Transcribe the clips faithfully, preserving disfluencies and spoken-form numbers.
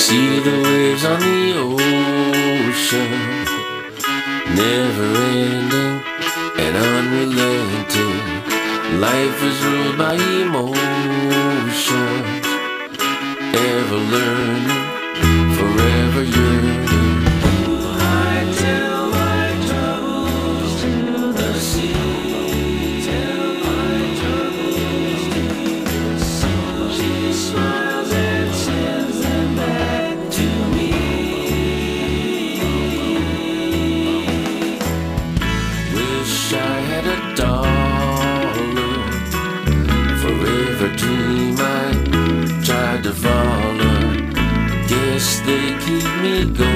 See the waves on the ocean, never ending and unrelenting. Life is ruled by emotions, ever learning, forever yearning. I tell my troubles to the sea, tell my troubles to the sea. She smiles and sends them back to me. Wish I had a dollar, forever dream I tried to follow. Guess they keep me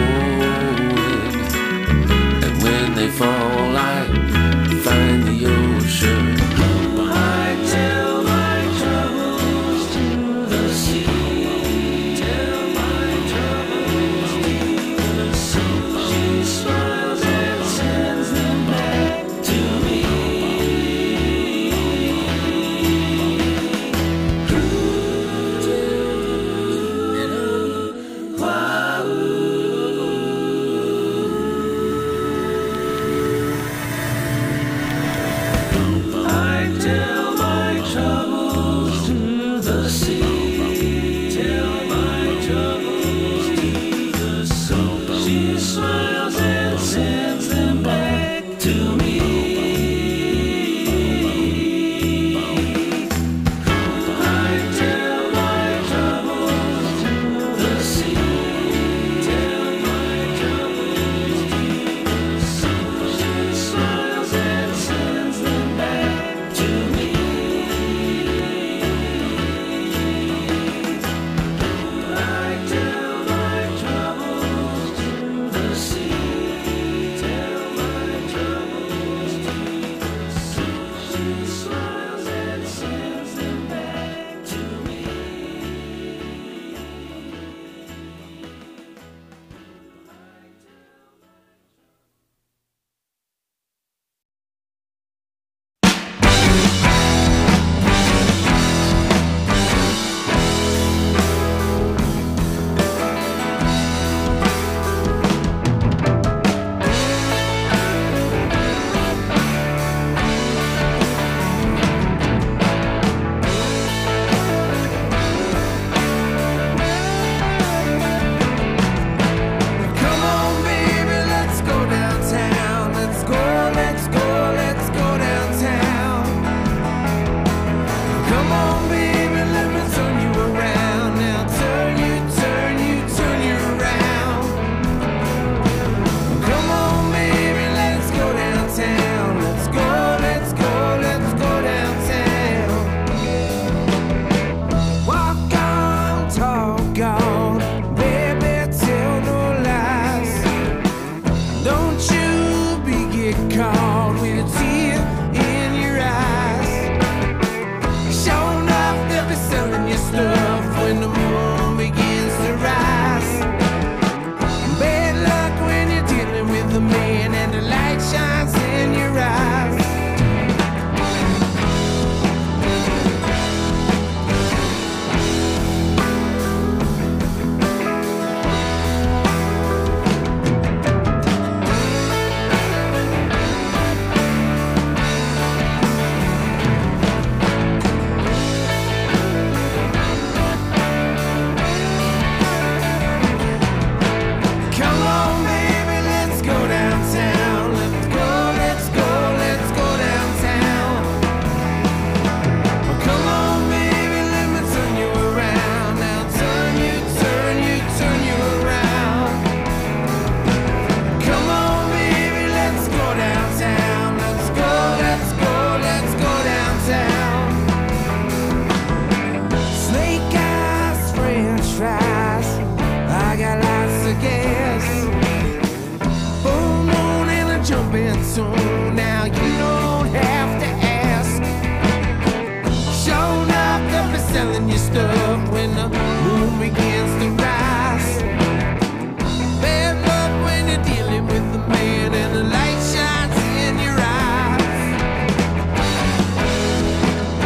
going, and when they fall I find the ocean. I tell my troubles to the sea, tell my troubles to the sea. She smiles and sends them back to me.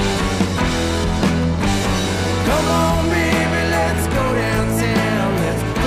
Come on, baby, let's go downtown. Let's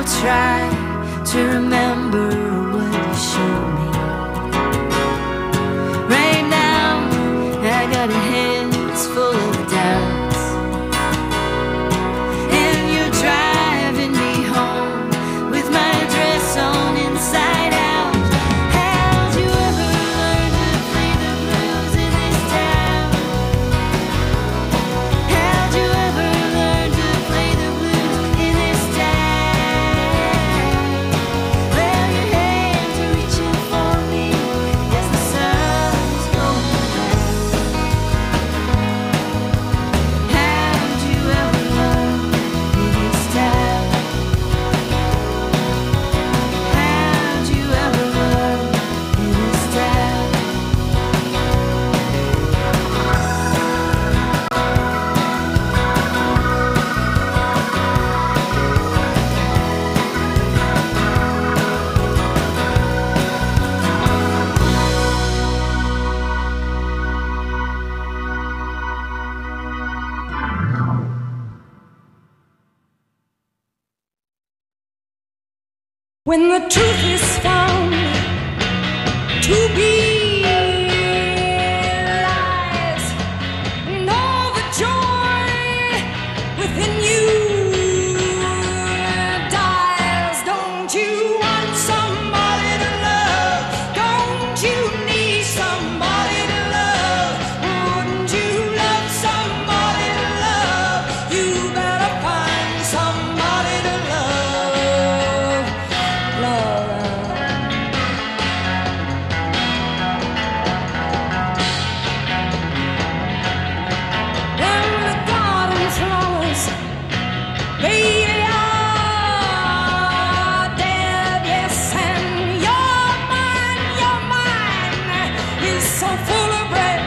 try to remember what you showed me. Right now, I got a head that's full of doubts, and you're driving me home with my dress on inside out. How'd you ever learn to play the blues in this town? How'd you ever learn to play the blues in this town? Well, your hands are reaching for me as the sun's going down. How'd you ever learn in this town? How'd you ever learn in this town? When the truth is found to be lies, and all the joy within you dies, don't you want somebody to love? Don't you need somebody to love? Wouldn't you love somebody to love? You better find somebody to love. Love. When the garden flowers, baby, are dead, yes, and your mind, your mind is so full of bread.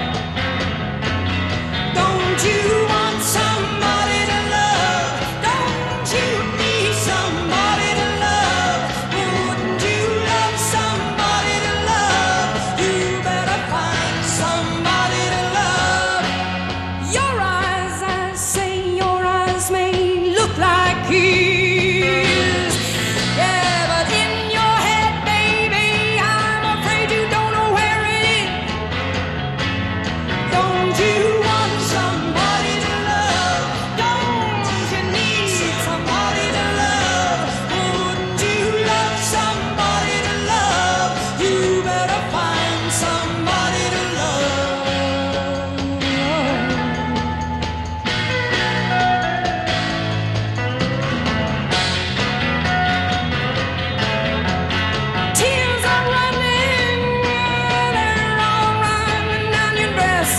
Don't you want somebody to love? Don't you need somebody to love? Wouldn't you love somebody to love? You better find somebody to love. Your eyes, I say, your eyes may look like his. Yeah, but in your head, baby, I'm afraid you don't know where it is. Don't you want somebody to love? Don't you need somebody to love? Wouldn't you love somebody to love? You better find somebody to love. Tears are running, they're all running down your dress.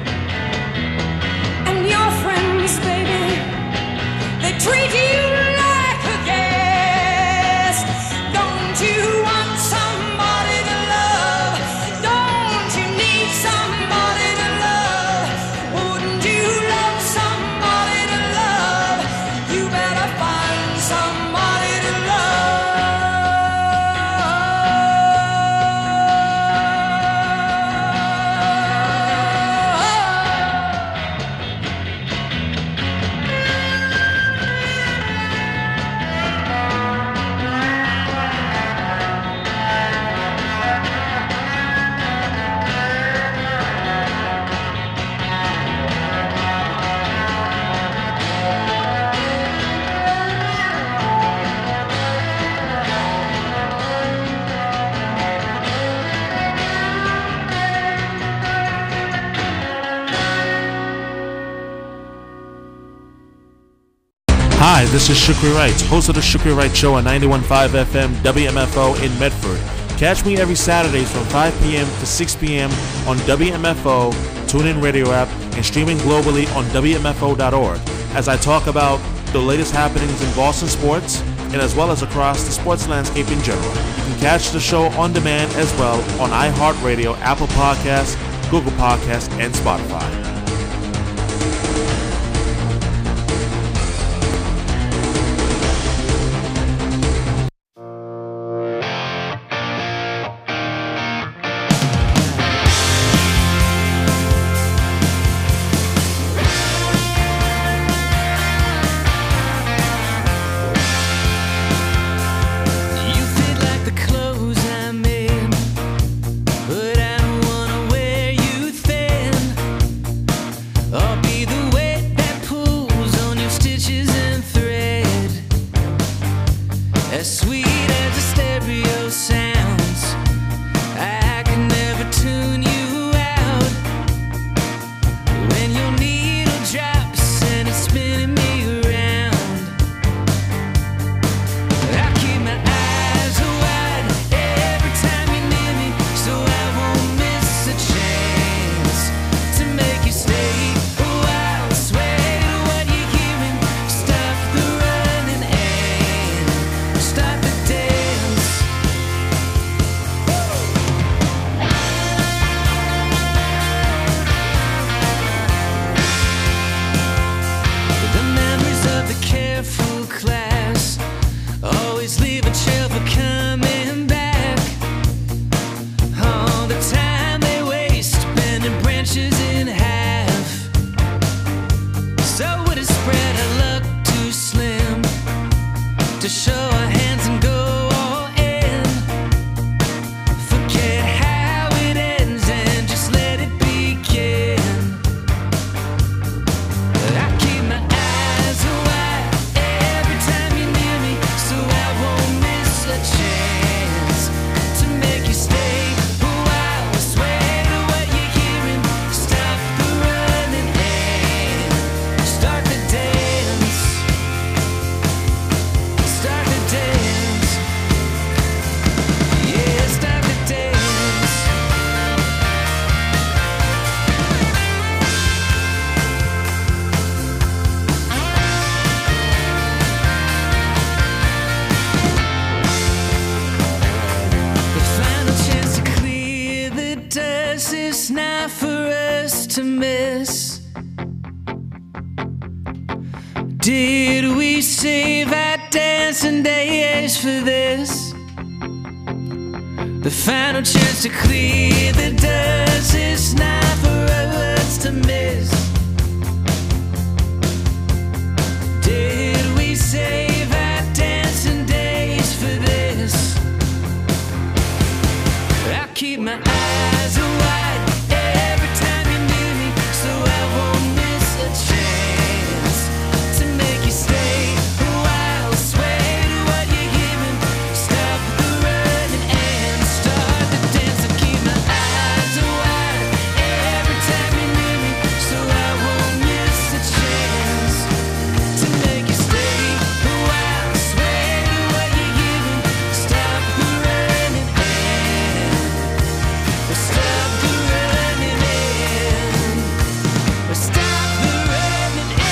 And your friends, baby, they treat you like a guest. Don't you want somebody to love? Don't you need somebody to love? Wouldn't you love somebody to love? You better find somebody to Hi, this is Shukri Wright, host of the Shukri Wright Show on ninety-one point five F M W M F O in Medford. Catch me every Saturdays from five p.m. to six p.m. on W M F O, TuneIn Radio app, and streaming globally on W M F O dot org as I talk about the latest happenings in Boston sports and as well as across the sports landscape in general. You can catch the show on demand as well on iHeartRadio, Apple Podcasts, Google Podcasts, and Spotify. as sweet as a stereo sounds. I can never tune you out when your needle drops and it's spinning me around. I keep my eyes wide every time you're near me, so I won't miss a chance to make you stay a while. Sway to what you're hearing, stop the running and start the dance. The memories of the careful class always leave a chill for coming back. All the time they waste bending branches in half. So would it spread our luck too slim to show our hands and go all in? Forget how it ends and just let it begin. I keep my eyes wide every time you're near me, so I won't miss a chance to make you stay a while. Sway to what you're hearing, stop the running and start the dance. Start the dance. Yeah, start the dance. The final chance to clear the dust is not for us to miss. Did we save our dancing days for this? The final chance to clear the dust is not for us to miss. Did we save our dancing days for this? I keep my eyes wide every time you're near me, so I won't miss a chance to make you stay a while. Sway to what you're hearing, stop the running and start the dance. I keep my eyes wide every time you're near me, so I won't miss a chance to make you stay a while. Sway to what you're hearing, stop the running and stop the running and stop the running and.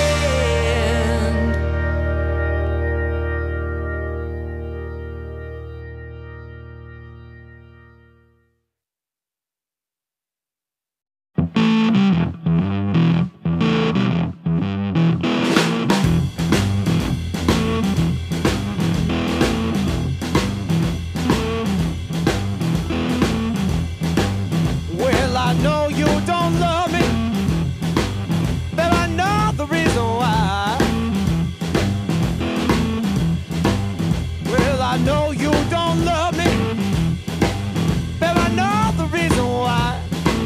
Well, I know you don't love me, but I know the reason why. Well, I know you don't love me, but I know the reason why.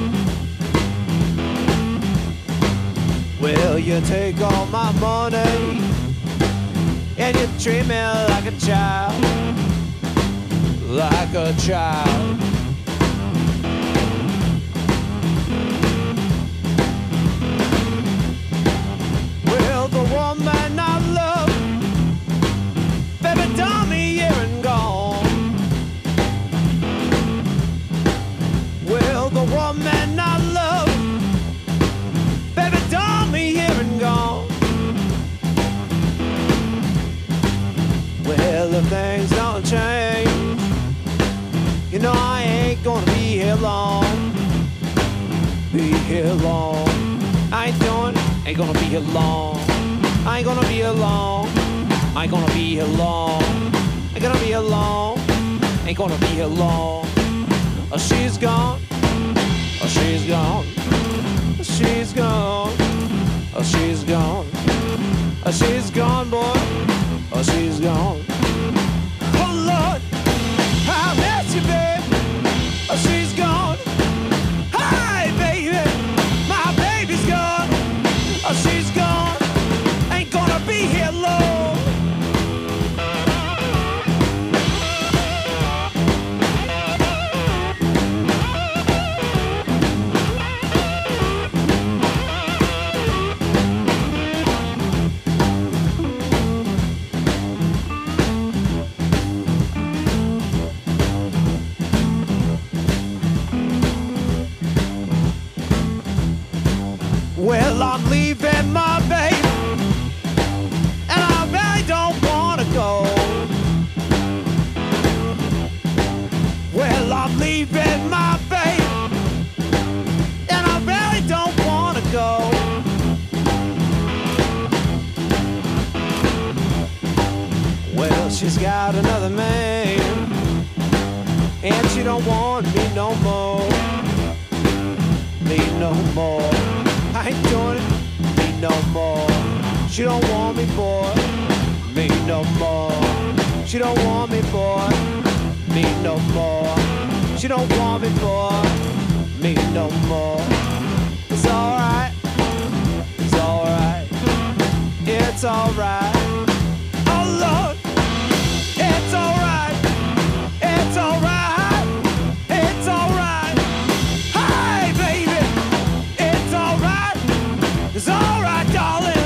Well, you take all my money and you treat me like a child, like a child. Well, the woman I love, baby, done me here and gone. Well, the woman I love, baby, done me here and gone. Well, if things don't change, you know I ain't gonna be here long. Be here long. I ain't doing, ain't gonna be here long. I ain't gonna be here long. I ain't gonna be here long. Ain't gonna be here long. Ain't gonna be here long. Oh, she's gone. Oh, she's gone. Oh, she's gone. Oh, she's gone. Oh, she's gone, boy. Oh, she's gone. Oh, Lord, I miss you, babe. Oh, she's gone. Hi, baby. My baby's gone. Oh, she's gone. Ain't gonna be here long. leaving my babe, and I really don't wanna go. Well, she's got another man, and she don't want me no more. Me no more. I ain't doing it. Me no more. She don't want me, boy. Me no more. She don't want me, boy. Me no more. She don't want me, boy. Me no more. It's alright. It's alright. It's alright. Oh Lord. It's alright. It's alright. It's alright. Hey, baby. It's alright. It's alright, darling.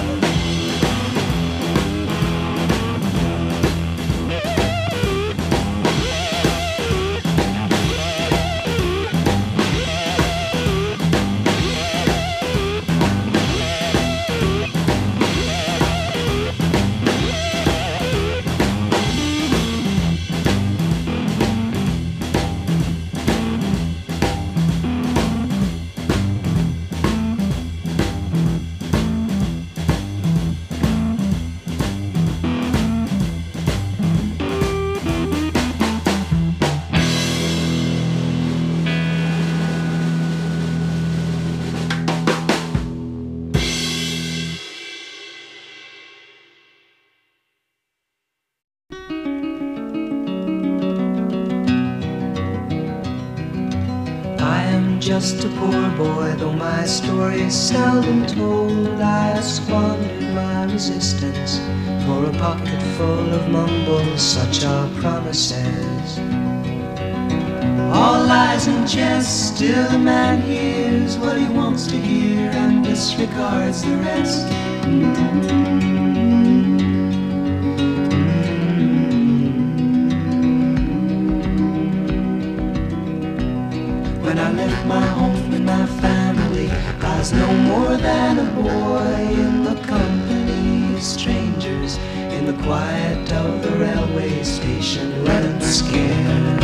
Just a poor boy, though my story is seldom told. I squandered my resistance for a pocket full of mumbles, such are promises. All lies and jest, still a man hears what he wants to hear and disregards the rest. When I left my home and my family, I was no more than a boy in the company of strangers, in the quiet of the railway station, running scared,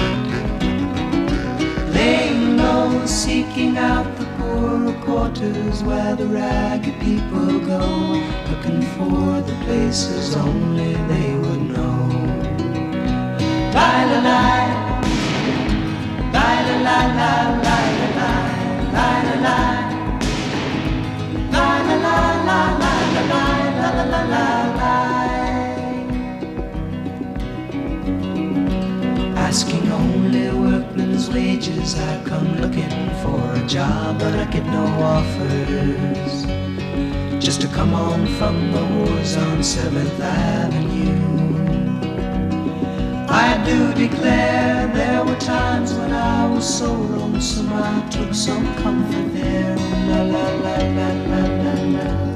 laying low, seeking out the poorer quarters where the ragged people go, looking for the places only they would know. Lie, lie, lie. Lie, lie, lie, lie, lie, lie, lie, lie. Lie, lie, lie, lie, lie, lie, lie, lie, lie, lie. Asking only workmen's wages, I come looking for a job, but I get no offers. Just to come on from the wars on seventh Avenue. I do declare there were times when I was so lonesome I took some comfort there. La la la la la la la.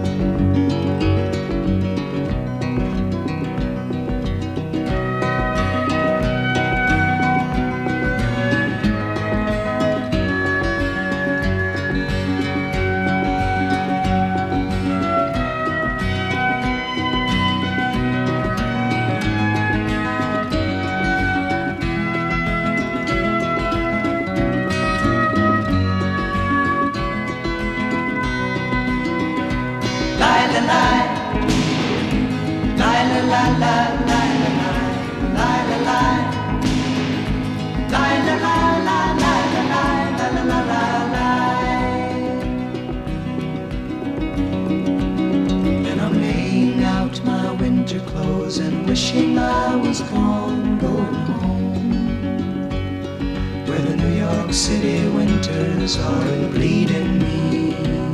And wishing I was gone, going home, where the New York City winters are bleeding me,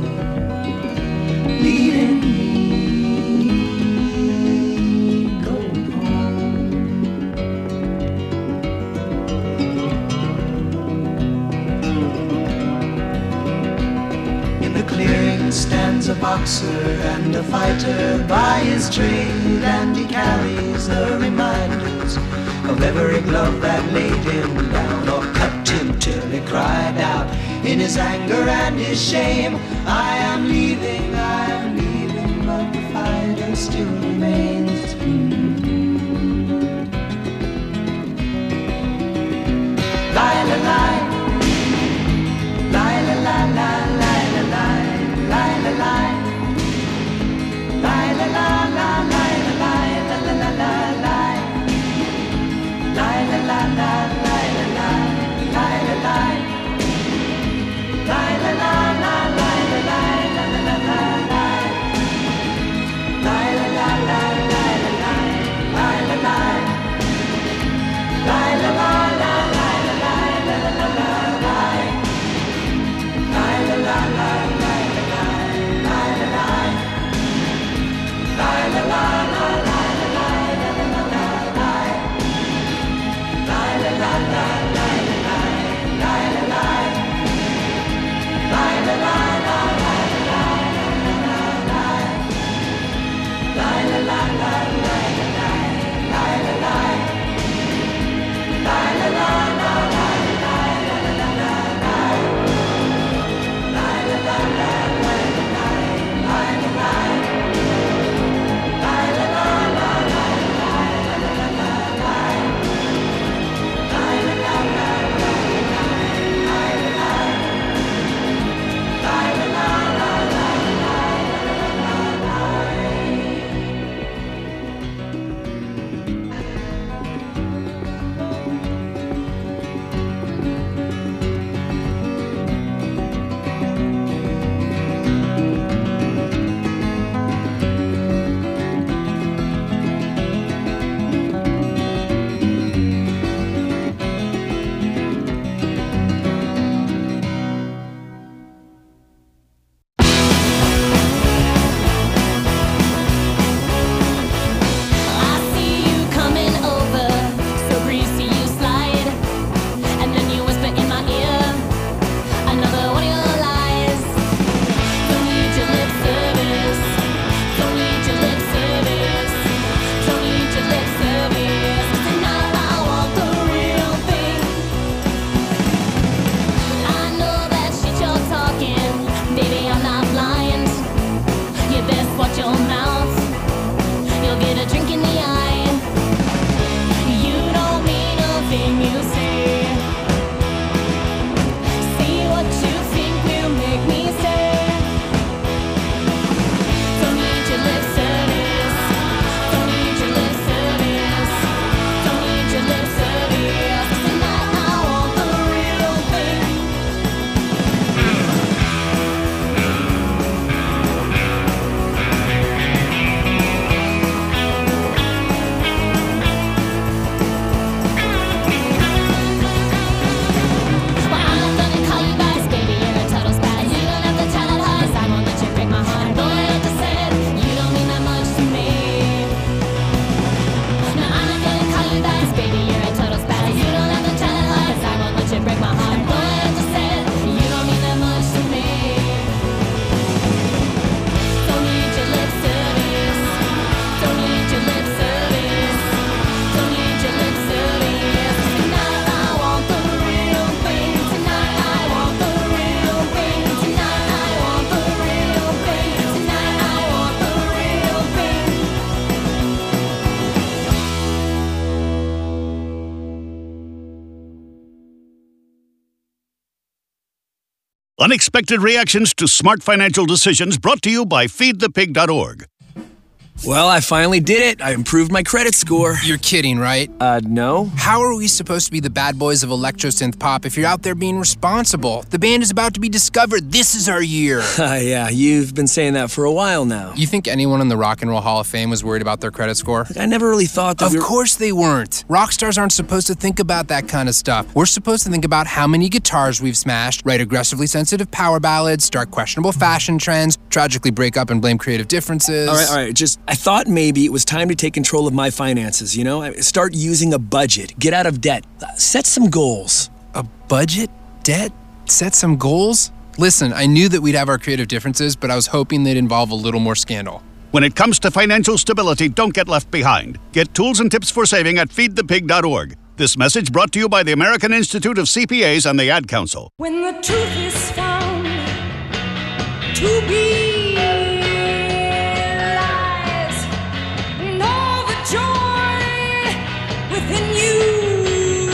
bleeding me, going home. In the clearing stands a boxer and a fighter by his trade, and he carries the reminders of every glove that laid him down or cut him till he cried out in his anger and his shame, I am leaving, I am leaving, but the fighter still remains. Mm-hmm. Lie, lie, lie. Unexpected reactions to smart financial decisions brought to you by feed the pig dot org. Well, I finally did it. I improved my credit score. You're kidding, right? Uh, no. How are we supposed to be the bad boys of electro-synth pop if you're out there being responsible? The band is about to be discovered. This is our year. Uh, yeah, you've been saying that for a while now. You think anyone in the Rock and Roll Hall of Fame was worried about their credit score? I never really thought that Of we were... course they weren't. Rock stars aren't supposed to think about that kind of stuff. We're supposed to think about how many guitars we've smashed, write aggressively sensitive power ballads, start questionable fashion trends, tragically break up and blame creative differences. All right, all right, just, I thought maybe it was time to take control of my finances, you know? Start using a budget, get out of debt, set some goals. A budget? Debt? Set some goals? Listen, I knew that we'd have our creative differences, but I was hoping they'd involve a little more scandal. When it comes to financial stability, don't get left behind. Get tools and tips for saving at feed the pig dot org. This message brought to you by the American Institute of C P As and the Ad Council. When the truth is found to be lies, and all the joy within you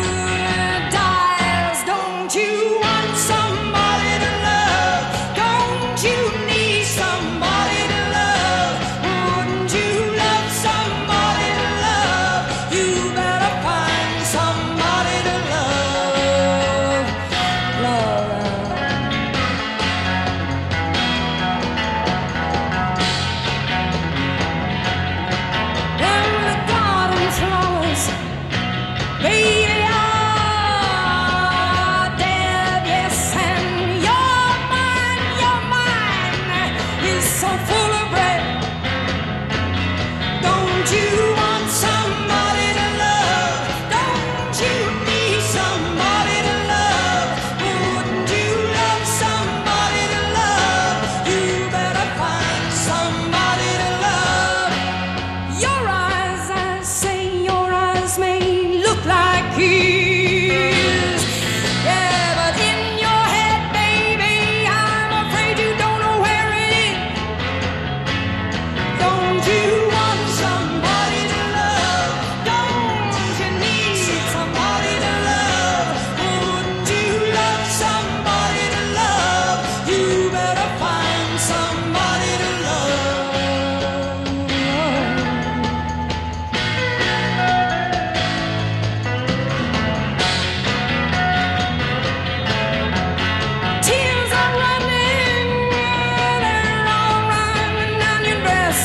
dies. Don't you want somebody to love? Don't you need somebody to love? Wouldn't you love somebody to love? You better find somebody. Baby, you're dead, yes, and your mind, your mind is so full of bread. Don't you want somebody to love? Don't you need somebody to love? Wouldn't you love somebody to love? You better find somebody to love. Your eyes, I say, your eyes may look like his. Yeah, but in your head, baby, I'm afraid you don't know where it is. Don't you want somebody to love? Don't you need somebody to love? Wouldn't you love somebody to love? You better find somebody to love. Tears are running, they're all running down your dress.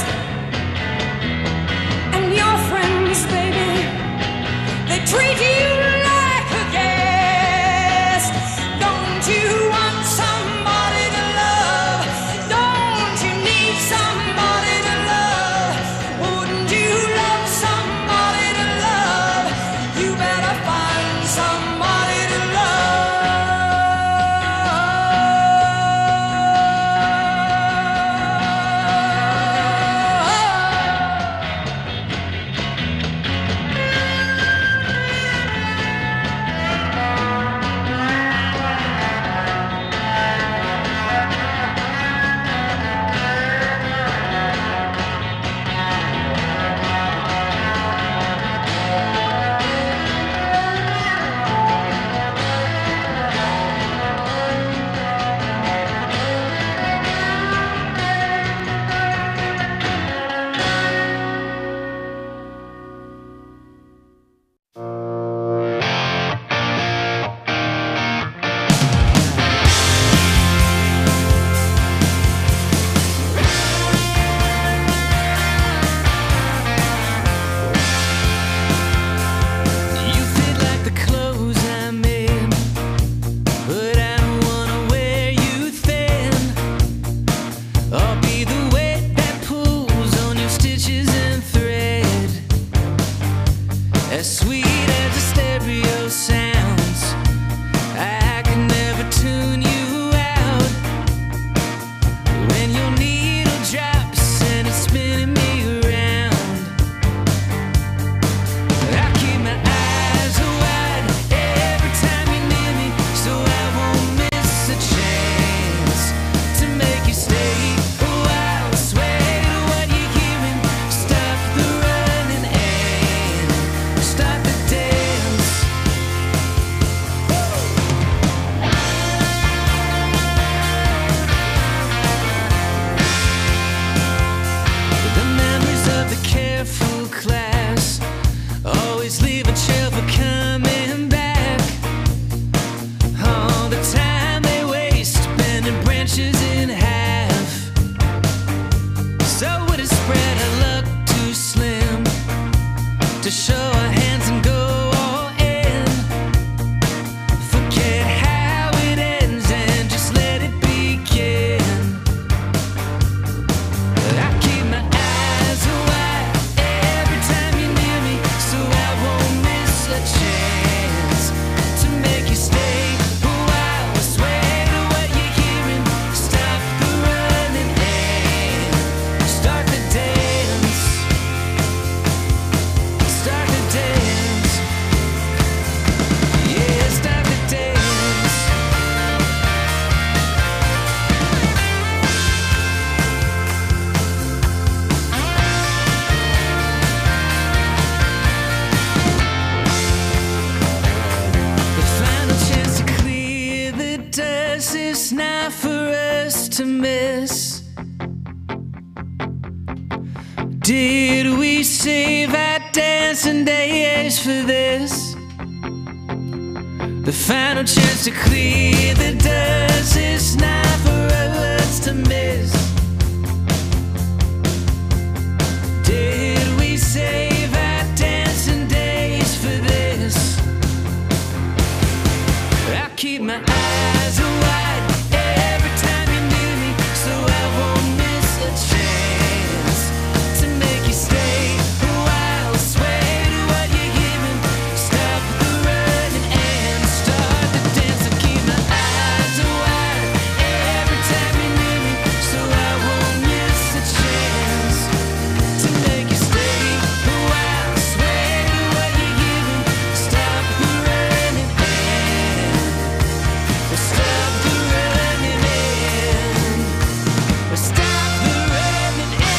And your friends, baby, they treat you like a guest. Don't you want somebody to love? Don't you need somebody to love? Wouldn't you love somebody to love? You better find somebody to You fit like the clothes I'm in, but I don't wanna wear you thin. I'll be the weight that pulls on your stitches and thread. As sweet as a stereo sounds, I can never tune you out. When your needle drops and it's spinning me around, I keep my eyes wide every time you're near me, so I won't miss a chance to make you stay a while. Sway to what you're hearing, stop the running and start the dance. The memories of the careful class always leave a chill for coming back. All the time they waste bending branches in half. So would it spread our luck too slim to show our hands and go all in? Forget how it ends and just let it begin. I keep my eyes wide every time you're near me, so I won't miss a chance to make you stay a while. Sway to what you're hearing, stop the running and start the dance. Start the dance. Yeah, start the dance. The final chance to clear the dust is not for us to miss. Did we save our dancing days for this? The final chance to clear the dust is not for us to miss. Did we save our dancing days for this? keep my eyes wide every time you're near me, so I won't miss a chance to make you stay a while. Sway to what you're giving, stop the running and start the dance. So keep my eyes wide every time you're near me, so I won't miss a chance to make you stay a while. Sway to what you're giving, stop the running and stop the running and stop the running and.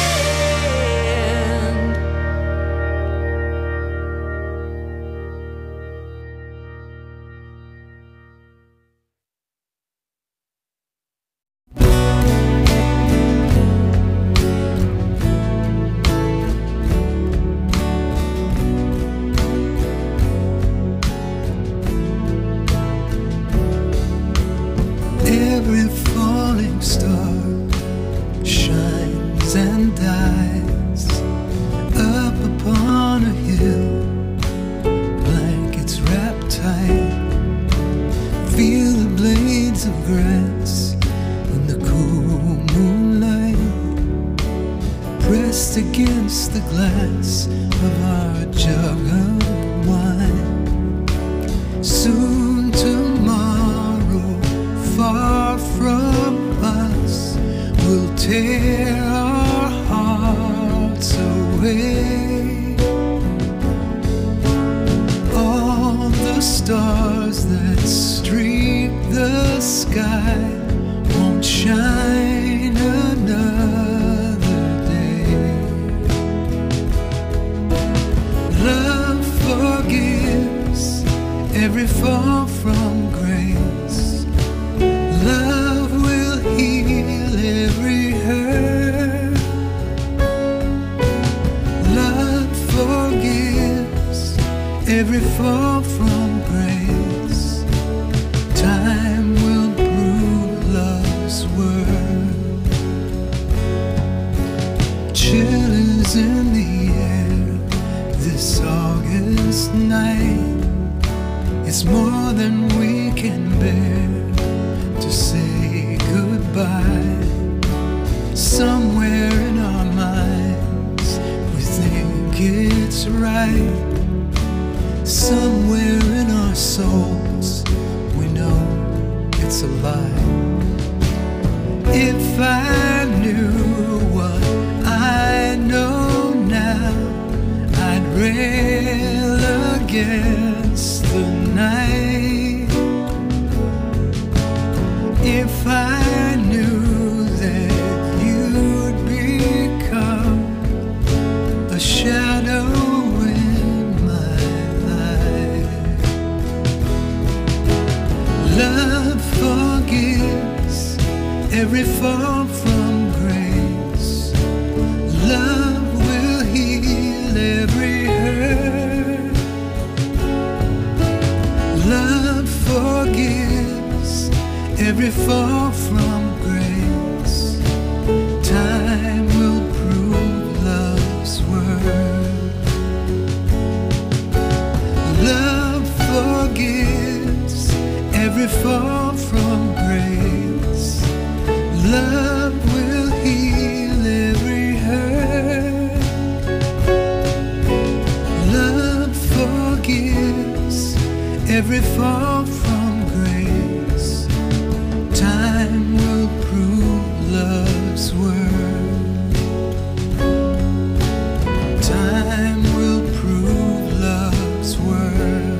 Every falling star shines and dies up upon a hill, blankets wrapped tight. Feel the blades of grass in the cool moonlight, pressed against the glass of our jug of wine. Soon tomorrow, far from us, will tear our hearts away. All the stars that streak the sky won't shine another day. Love forgives every fall from grace. Love will heal every hurt. Love forgives every fall from grace. Time will prove love's worth. Chill is in the air this August night. It's more than we can bear to say goodbye. Somewhere in our minds we think it's right. Somewhere in our souls we know it's a lie. If I knew what I know now, I'd rail against the night. If I knew that you'd become a shadow in my life. Love forgives every fall from grace. Love will heal every hurt. Love forgives every fall from grace. Time will prove love's worth. Love forgives every fall from grace. Love will heal every hurt. Love forgives every fall from grace. Time will prove love's worth. Time will prove love's worth.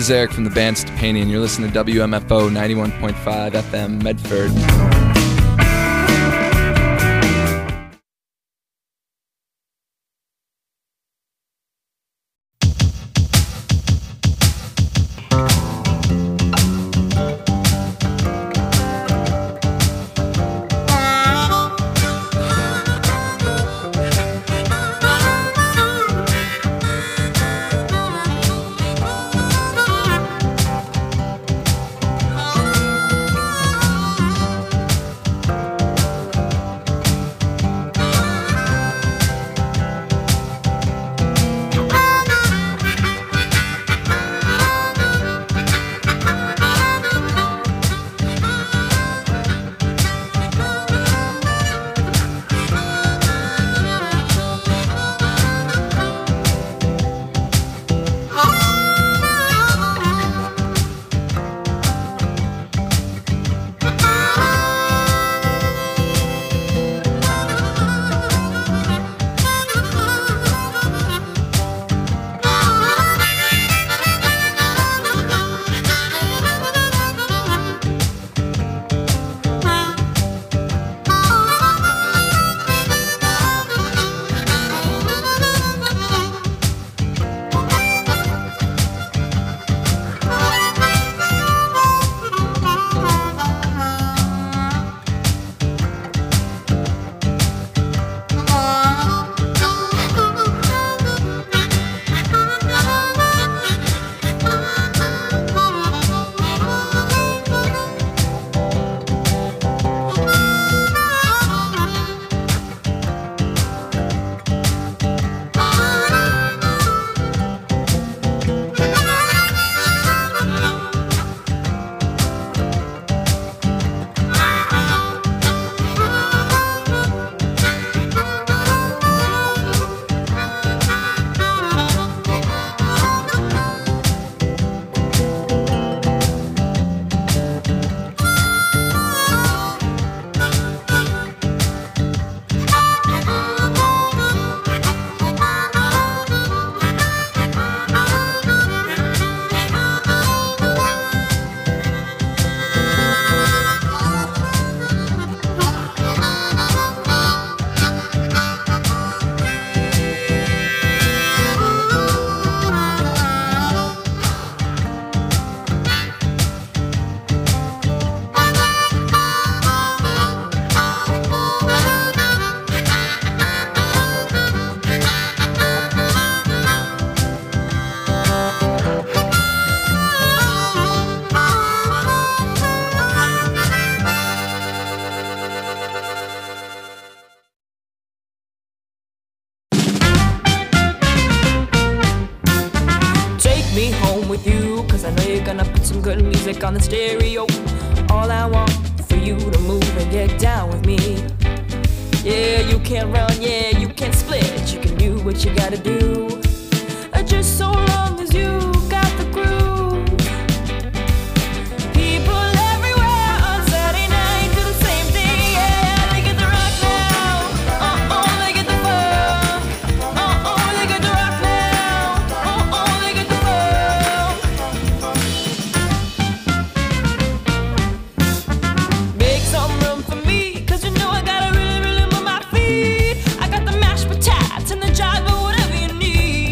is Eric from the band Stepanian. You're listening to W M F O ninety-one point five F M Medford. good music on the stereo. All I want for you to move and get down with me. Yeah, you can't run, yeah, you can't split. You can do what you gotta do. Uh, Just so long as you got the groove. People everywhere on Saturday night do the same thing. Yeah, they get the rock now. Uh-oh, they get the funk. Uh-oh, they get the rock now. Uh-oh, they get the funk. Make some room for me, 'cause you know I gotta really, really move my feet. I got the mashed potatoes and the jive, but whatever you need.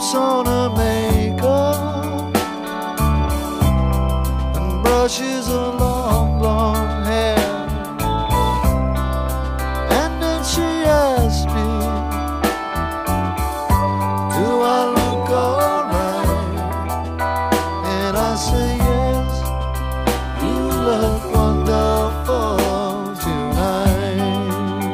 puts on her makeup and brushes her long blonde hair, and then she asks me, do I look alright? And I say yes, you look wonderful tonight.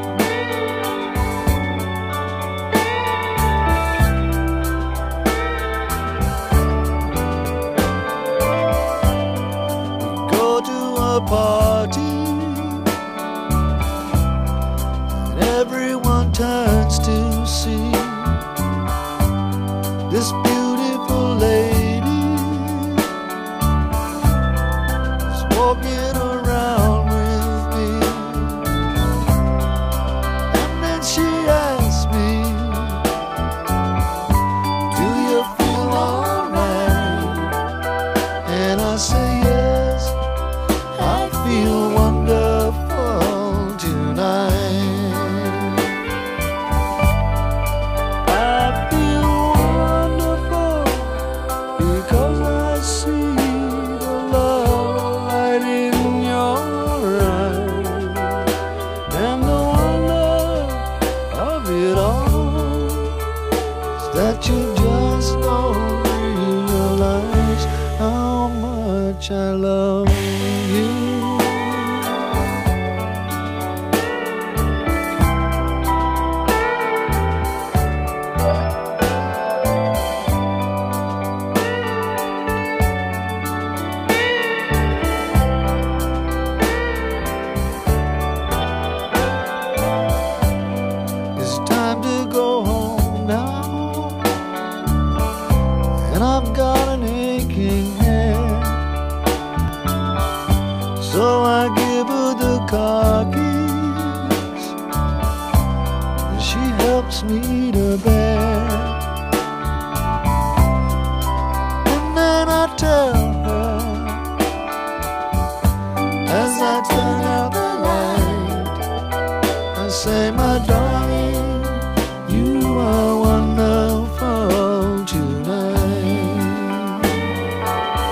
We go to a party and everyone turns to see this beautiful lady is walking around with me. And then she asks me, do you feel alright? And I say yes, I feel wonderful tonight. I feel wonderful because I see the love light in your eyes, and the wonder of it all is that you just don't realize how much I love you. It's time to go home now, and I've got an aching head. So I give her the car keys, and she helps me to bed. And then I tell her, as I turn out the light, I say, my darling, you are wonderful tonight.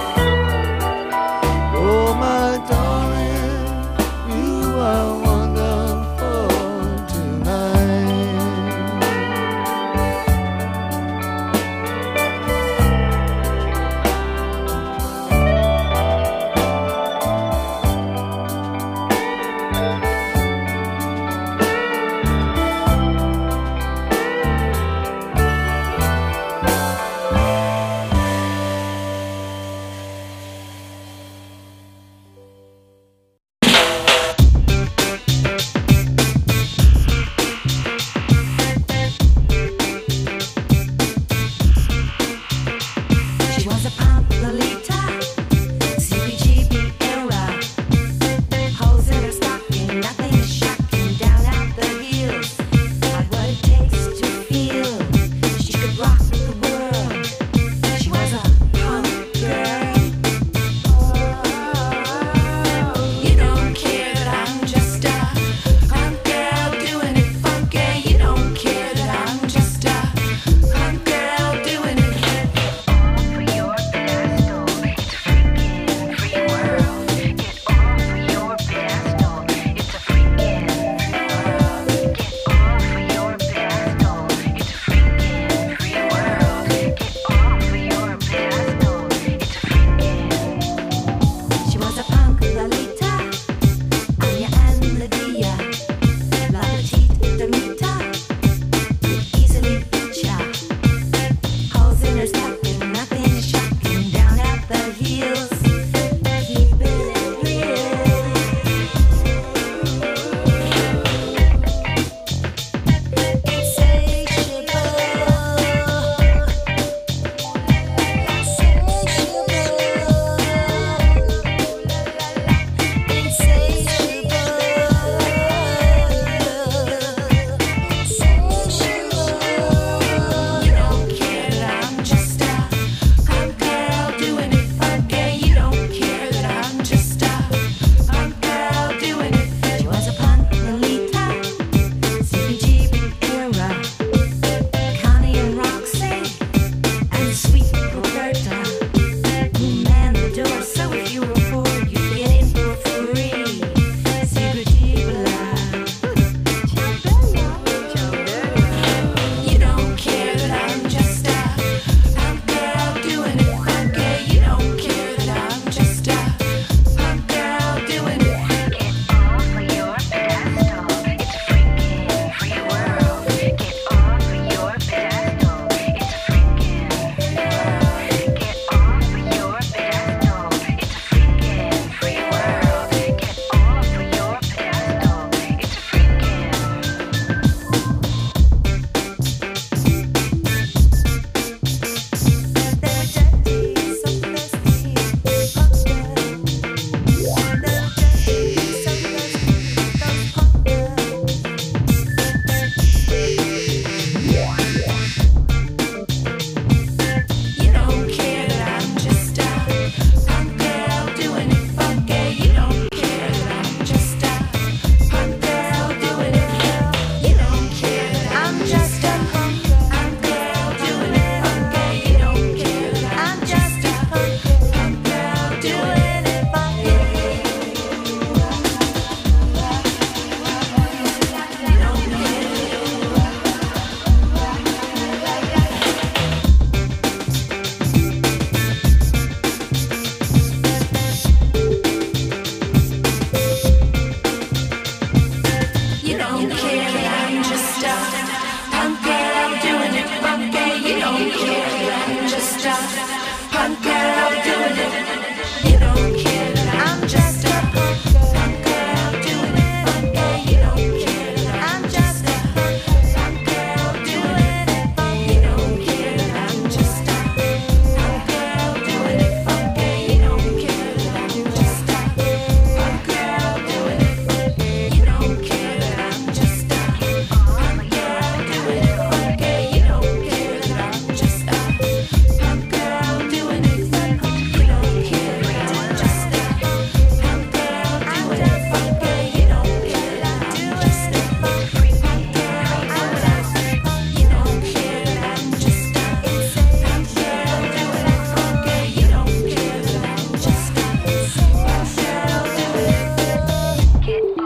don't care that I'm just a punk girl doing it. You don't care that I'm just a punk girl doing it. You don't care that I'm just a punk girl doing it. You don't care that I'm just a punk girl doing it. You don't care that I'm just a punk girl doing it. You don't care that I'm just a punk girl doing it. You don't care that I'm just a punk girl doing it. You don't care that I'm just a punk girl doing it. You don't care that I'm just a punk girl doing it. You don't care that I'm just a punk girl doing it. You don't care that I'm just a punk girl doing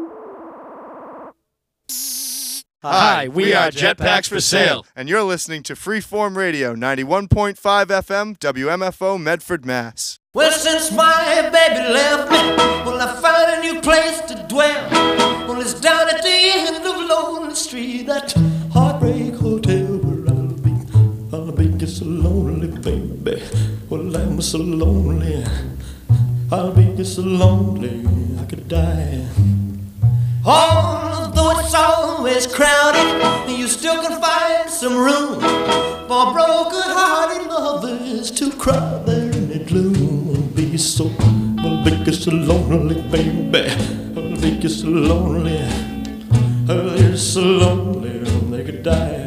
it. Hi, we are Jetpacks for Sale, and you're listening to Freeform Radio, ninety-one point five F M, W M F O, Medford, Mass. Well, since my baby left me, well, I found a new place to dwell. Well, it's down at the end of Lonely Street, that Heartbreak Hotel where I'll be. I'll be just so lonely, baby. Well, I'm so lonely. I'll be just so lonely, I could die. Although it's always crowded, you still can find some room for broken-hearted lovers to cry there in the gloom. Be so, I'll be just so lonely, baby. I'll be just so lonely. I'll be so lonely, they could die.